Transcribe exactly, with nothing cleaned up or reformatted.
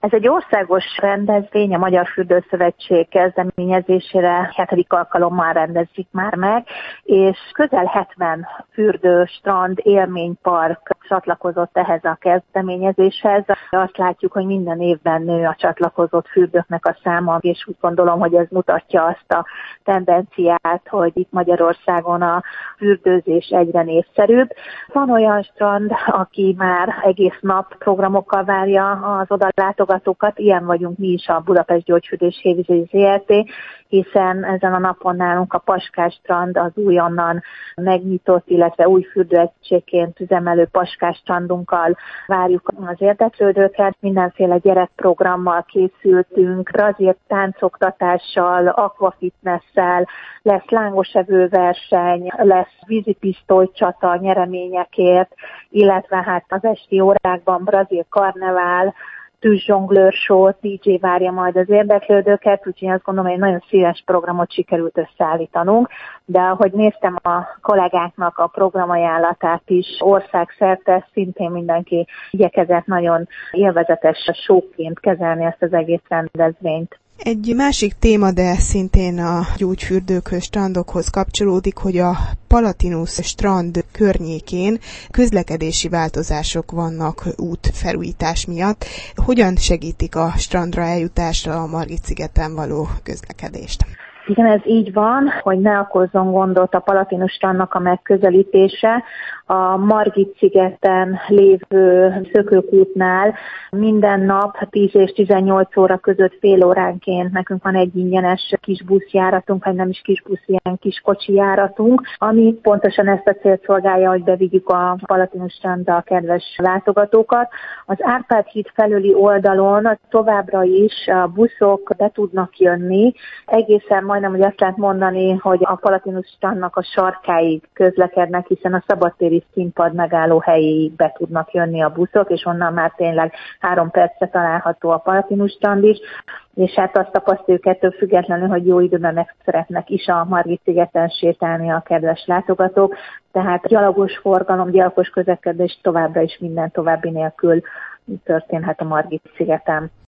Ez egy országos rendezvény, a Magyar Fürdőszövetség kezdeményezésére hetedik alkalommal rendezik már meg, és közel hetven fürdő, strand, élménypark csatlakozott ehhez a kezdeményezéshez. Azt látjuk, hogy minden évben nő a csatlakozott fürdőknek a száma, és úgy gondolom, hogy ez mutatja azt a tendenciát, hogy itt Magyarországon a fürdőzés egyre népszerűbb. Van olyan strand, aki már egész nap programokkal várja az oda látogatókat, ilyen vagyunk mi is a Budapest Gyógyfürdés Hévízi zé er té, hiszen ezen a napon nálunk a Paskás strand az újonnan megnyitott, illetve új fürdőegységként üzemelő Paskás strandunkkal várjuk az érdeklődőket. Mindenféle gyerekprogrammal készültünk, brazil táncoktatással, aquafitnessel, lesz lángosevő verseny, lesz vízipisztolycsata nyereményekért, illetve hát az esti órákban brazil karnevál, tűzzsonglőr show, dé dzsé várja majd az érdeklődőket, úgyhogy azt gondolom, hogy egy nagyon színes programot sikerült összeállítanunk, de ahogy néztem a kollégáknak a programajánlatát is országszerte, szintén mindenki igyekezett nagyon élvezetes showként kezelni ezt az egész rendezvényt. Egy másik téma, de szintén a gyógyfürdőkhöz, strandokhoz kapcsolódik, hogy a Palatinus strand környékén közlekedési változások vannak útfelújítás miatt. Hogyan segítik a strandra eljutásra a Margit-szigeten való közlekedést? Igen, ez így van, hogy ne okozzon gondot a Palatinus strandnak a megközelítése. A Margit-szigeten lévő Szökőkútnál minden nap tíz és tizennyolc óra között fél óránként nekünk van egy ingyenes kis buszjáratunk, vagy nem is kis busz, ilyen kis kocsi járatunk, ami pontosan ezt a célt szolgálja, hogy bevigyük a Palatinus strandra a kedves látogatókat. Az Árpád híd felüli oldalon továbbra is a buszok be tudnak jönni, egészen majdnem, hogy azt lehet mondani, hogy a Palatinus strandnak a sarkáig közlekednek, hiszen a szabadtéri színpad megálló helyéig be tudnak jönni a buszok, és onnan már tényleg három percre található a Palatinus strand is, és hát azt tapasztaljuk ettől függetlenül, hogy jó időben meg szeretnek is a Margit-szigeten sétálni a kedves látogatók, tehát gyalogos forgalom, gyalogos közlekedés továbbra is minden további nélkül történhet a Margit-szigeten.